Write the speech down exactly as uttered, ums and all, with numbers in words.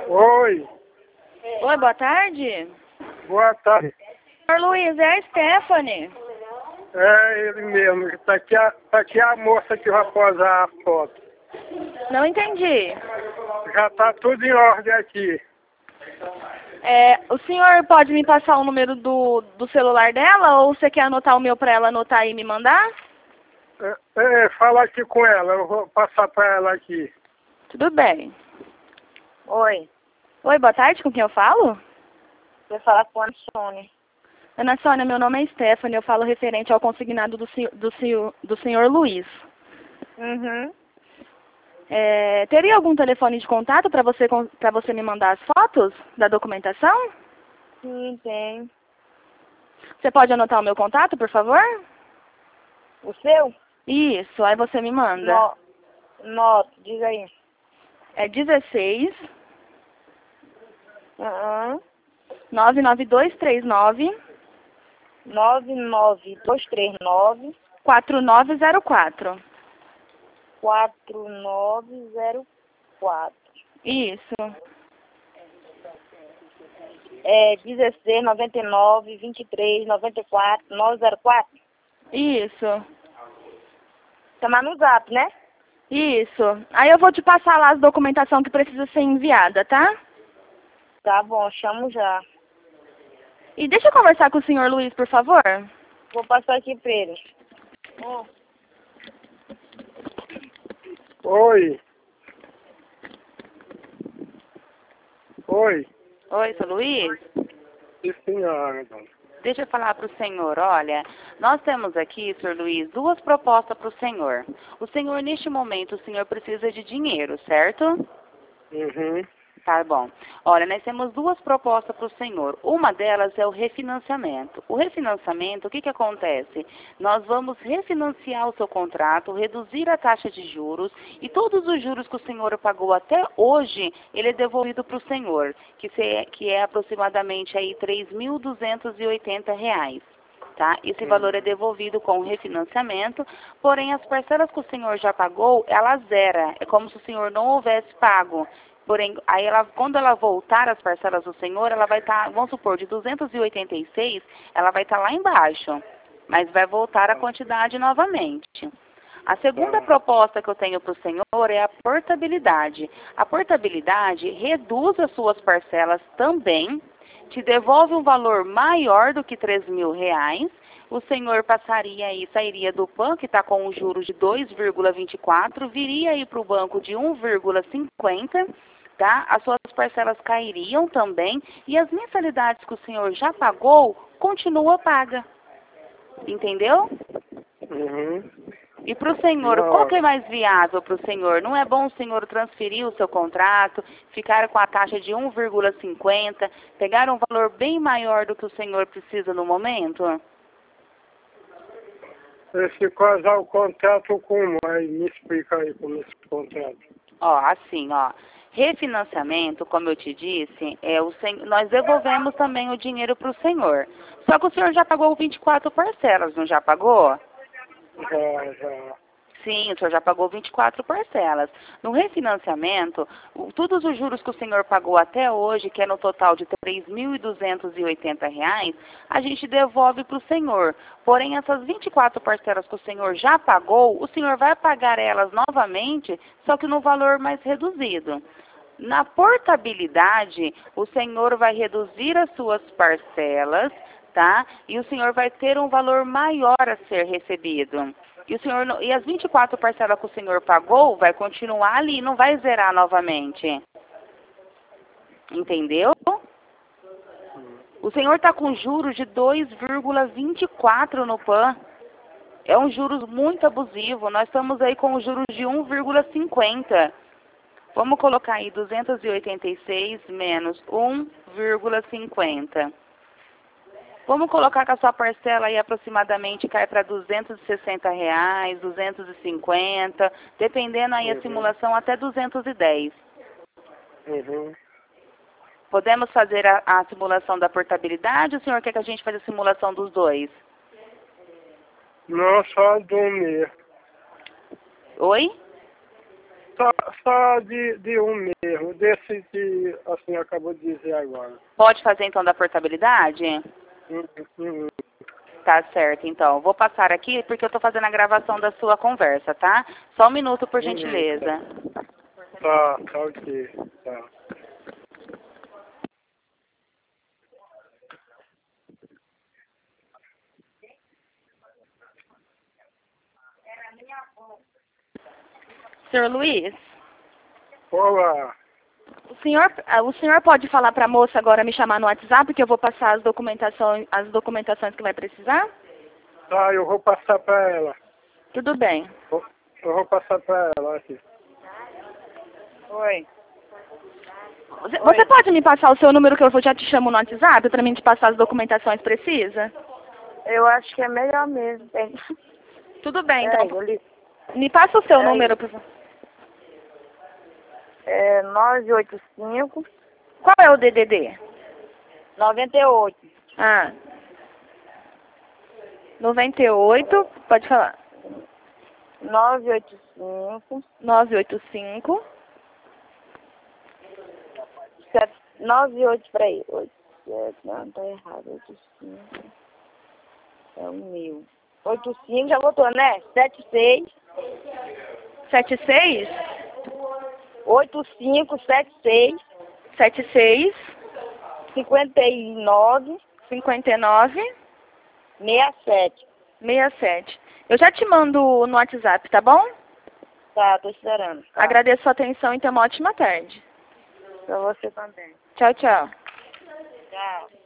Oi, Oi, boa tarde. boa tarde. Senhor Luiz, é a Stephanie. É ele mesmo. Tá aqui a, tá aqui a moça que vai posar a foto. Não entendi. Já tá tudo em ordem aqui. É, o senhor pode me passar o número do, do celular dela ou você quer anotar o meu para ela anotar e me mandar? É, é, fala aqui com ela, eu vou passar para ela aqui. Tudo bem. Oi, Oi, boa tarde, com quem eu falo? vou falar com a Sônia. Ana Sônia, meu nome é Stephanie, eu falo referente ao consignado do, senhor- do, senhor- do senhor Luiz. Uhum. É, teria algum telefone de contato para você, para você me mandar as fotos da documentação? Sim, tem. Você pode anotar o meu contato, por favor? O seu? Isso, aí você me manda. No... Nota, diz aí. É dezesseis, Uhum. nove nove dois três nove, nove nove dois três nove, quatro nove zero quatro. quatro nove zero quatro. Isso. É dezesseis, noventa e nove, vinte e três, noventa e quatro, nove zero quatro. Isso. Tá mais no zap, né? Isso. Aí eu vou te passar lá as documentação que precisa ser enviada, tá? Tá bom, chamo já. E deixa eu conversar com o senhor Luiz, por favor. Vou passar aqui pra ele. Hum. Oi. Oi. Oi, seu Luiz. Sim, senhora. Deixa eu falar para o senhor, olha, nós temos aqui, senhor Luiz, duas propostas para o senhor. O senhor, neste momento, o senhor precisa de dinheiro, certo? Uhum. Tá bom. Olha, nós temos duas propostas para o senhor. Uma delas é o refinanciamento. O refinanciamento, o que que acontece? Nós vamos refinanciar o seu contrato, reduzir a taxa de juros e todos os juros que o senhor pagou até hoje, ele é devolvido para o senhor, que, se, que é aproximadamente aí três mil duzentos e oitenta reais. Tá? Esse valor é devolvido com o refinanciamento, porém as parcelas que o senhor já pagou, ela zera. É como se o senhor não houvesse pago. Porém, aí ela, quando ela voltar as parcelas do senhor, ela vai estar, vamos supor, de duzentos e oitenta e seis, ela vai estar lá embaixo, mas vai voltar a quantidade novamente. A segunda proposta que eu tenho para o senhor é a portabilidade. A portabilidade reduz as suas parcelas também, te devolve um valor maior do que três mil reais. O senhor passaria aí, sairia do P A N, que está com um juros de dois vírgula vinte e quatro, viria aí para o banco de um vírgula cinquenta, tá? As suas parcelas cairiam também e as mensalidades que o senhor já pagou, continua paga. Entendeu? Uhum. E para o senhor, Não. qual que é mais viável para o senhor? Não é bom o senhor transferir o seu contrato, ficar com a taxa de um vírgula cinquenta, pegar um valor bem maior do que o senhor precisa no momento? Esse casal contrato como? Aí me explica aí como esse contrato. Ó, assim, ó. Refinanciamento, como eu te disse, é o sen... nós devolvemos também o dinheiro para o senhor. Só que o senhor já pagou vinte e quatro parcelas, não já pagou? Já, já. Sim, o senhor já pagou vinte e quatro parcelas. No refinanciamento, o- todos os juros que o senhor pagou até hoje, que é no total de três mil duzentos e oitenta reais, a gente devolve para o senhor. Porém, essas vinte e quatro parcelas que o senhor já pagou, o senhor vai pagar elas novamente, só que no valor mais reduzido. Na portabilidade, o senhor vai reduzir as suas parcelas, tá? E o senhor vai ter um valor maior a ser recebido. E, o senhor, não- e as vinte e quatro parcelas que o senhor pagou vai continuar ali, não vai zerar novamente. Entendeu? O senhor está com juros de dois vírgula vinte e quatro no P A N. É um juros muito abusivo. Nós estamos aí com juros de um vírgula cinquenta. Vamos colocar aí duzentos e oitenta e seis menos um vírgula cinquenta. Vamos colocar que a sua parcela aí aproximadamente cai para duzentos e sessenta reais, duzentos e cinquenta, dependendo aí a Uhum. simulação até duzentos e dez. Uhum. Podemos fazer a, a simulação da portabilidade ou o senhor quer que a gente faça a simulação dos dois? Não, só do mesmo. Oi? Só, só de, de um mesmo. Desse que a senhor acabou de dizer agora. Pode fazer então da portabilidade? Uhum, uhum. Tá certo, então. Vou passar aqui porque eu tô fazendo a gravação da sua conversa, tá? Só um minuto, por gentileza. Tá, tá ok. Tá. Senhor Luiz, Olá. o senhor, ah, o senhor pode falar para a moça agora me chamar no WhatsApp, porque eu vou passar as documentações, as documentações que vai precisar? Tá, eu vou passar pra ela. Tudo bem. Vou- Eu vou passar pra ela aqui. Oi. Você, você pode me passar o seu número que eu já te chamo no WhatsApp para mim te passar as documentações precisas? Eu acho que é melhor mesmo. Tem... Tudo bem, É, então. eu li... Me passa o seu É, número, por favor. é nove oito cinco, Qual é o D D D? noventa e oito. Ah. noventa e oito, pode falar. nove oito cinco, nove oito cinco, sete, nove oito, peraí, oito, sete, não, tá errado, oito cinco, é o meu. oito cinco, já botou, né? sete seis, sete seis, oito cinco, sete seis, sete seis, cinquenta e nove, cinquenta e nove, sessenta e sete. sessenta e sete. Eu já te mando no WhatsApp, tá bom? Tá, tô esperando. Tá. Agradeço a sua atenção e tenha uma ótima tarde. Pra você também. Tchau, tchau. Tchau.